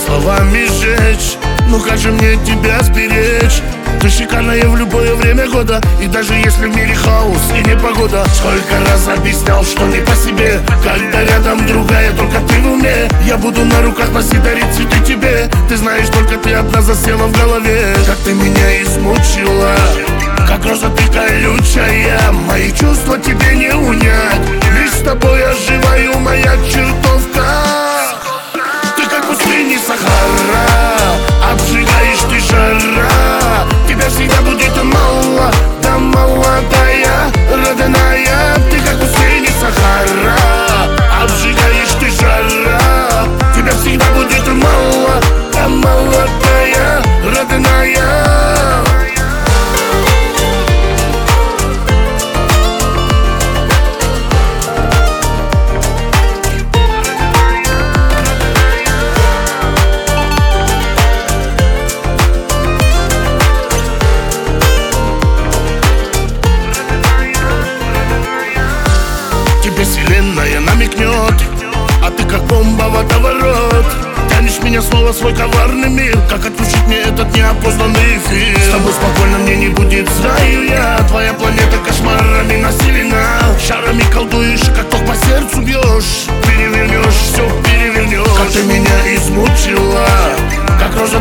словами сжечь. Ну как же мне тебя сберечь? Ты шикарная в любое время года, и даже если в мире хаос и непогода. Сколько раз объяснял, что не по себе, когда рядом другая, только ты в уме. Я буду на руках носить, дарить цветы тебе. Ты знаешь, только ты одна засела в голове. Как ты меня измучила, как роза ты колючая. Мои чувства тебе не унять, лишь с тобой оживаю, моя чертовка. Ты как пустыня Сахара, обжигаешь ты жара. Тебя всегда будет мало, да молодая, родная. Ты как пустыня Сахара, обжигаешь ты жара. Тебя всегда будет мало, да молодая, родная. Тебе вселенная намекнет, а ты как бомба водоворот. Тянешь меня снова в свой коварный мир. Как отключить мне этот неопознанный эфир? С тобой спокойно мне не будет, знаю я. Твоя планета кошмарами населена. Шарами колдуешь, как ток по сердцу бьешь. Перевернешь, все перевернешь. Как ты меня измучила, как роза